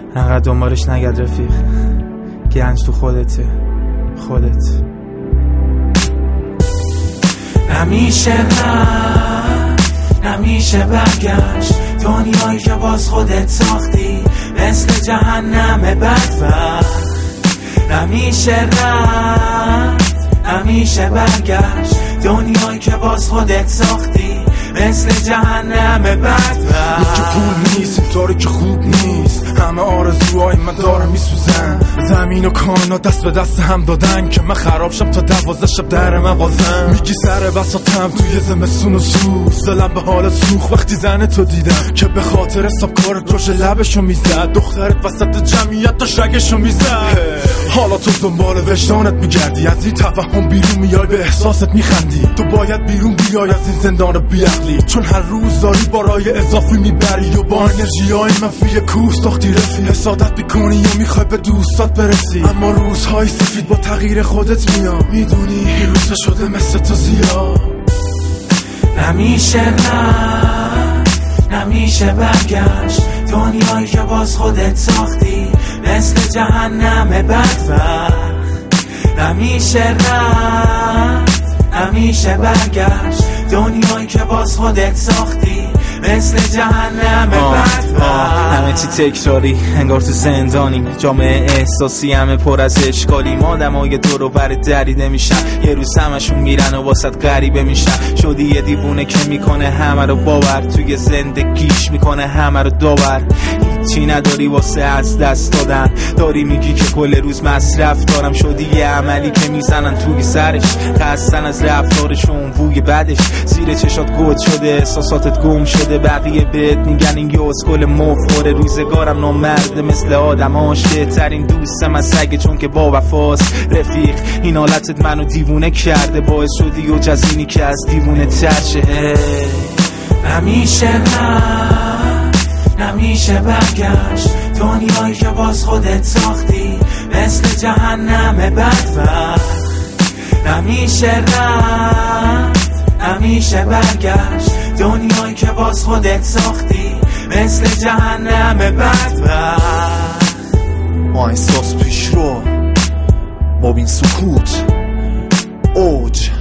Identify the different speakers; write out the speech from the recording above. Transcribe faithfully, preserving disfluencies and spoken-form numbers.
Speaker 1: انقدر دنبالش نگرد رفیق، گنج تو خودته، خودت.
Speaker 2: نمیشه رفت، نمیشه برگشت، دنیایی که باز خودت ساختی مثل جهنم بدبخت. نمیشه رفت، نمیشه برگشت، دنیایی که باز خودت ساختی مثل جهنم بدبخت.
Speaker 3: که پول نیست اینطوری که خوب نیست، همه آرزوهای من داره میسوزن، زمین و کائنات دست به دست هم دادن که من خراب شم تا دوازده شب در مغازم. میگی سر بساطم توی زمستون و سوز، دلم به حالت سوخ وقتی زن تو دیدم که به خاطر حساب کارت روش لبشو میزد، دخترت وسط جمعیت تا شگشو میزد. حالا تو دنبال وجدانت میگردی، از این توهم بیرون میای به احساست میخندی. تو باید بیرون بیای از این زندان بیعقلی، چون هر روز داری بارای اضافی میبری و با انرژیای منفی کوه ساختی رفی. حسادت میکنی و میخوای به دوستات برسی، اما روزهای سفید با تغییر خودت میاد. میدونی این روزا شده مثل تو زیاد.
Speaker 2: نمیشه رفت، نمیشه برگشت، دنیایی که باز خودت ساختی مثل جهنم بدبخت. نمیشه رفت، نمیشه برگشت، دنیایی که باز خودت ساختی مثل جهنم بدبخت.
Speaker 1: همه چی تکراری انگار تو زندانیم، جامعه احساسی همه پر از اشکالیم. آدمای دور و بر دریده میشن، یه روز همشون میرن و واسط غریبه میشن. شدی یه دیوونه که میکنه همه رو باور، توی زندگیش میکنه همه رو داور. چی نداری واسه از دست دادن، داری میگی که کل روز مصرف دارم. شدی یه عملی که میزنن توی سرش، خستن از رفتارشون بوی بدش. زیر چشات گود شده، احساساتت گم شده، بقیه بهت میگن این یه اسکل مفخوره. روزگارم نامرده مثل آدماش، بهترین دوستم از سگه چون که با وفاست. رفیق این حالتت منو دیوونه کرده، باعث شدی و جزینی که از دیوونه تر شه.
Speaker 2: نمیشه رفت، نمیشه برگشت، دنیایی که باز خودت ساختی مثل جهنم بدبخت. نمیشه رفت، نمیشه برگشت، دنیایی که باز خودت ساختی مثل جهنم بدبخت.
Speaker 3: ما احساس پیش رو، ما بین سکوت اوج.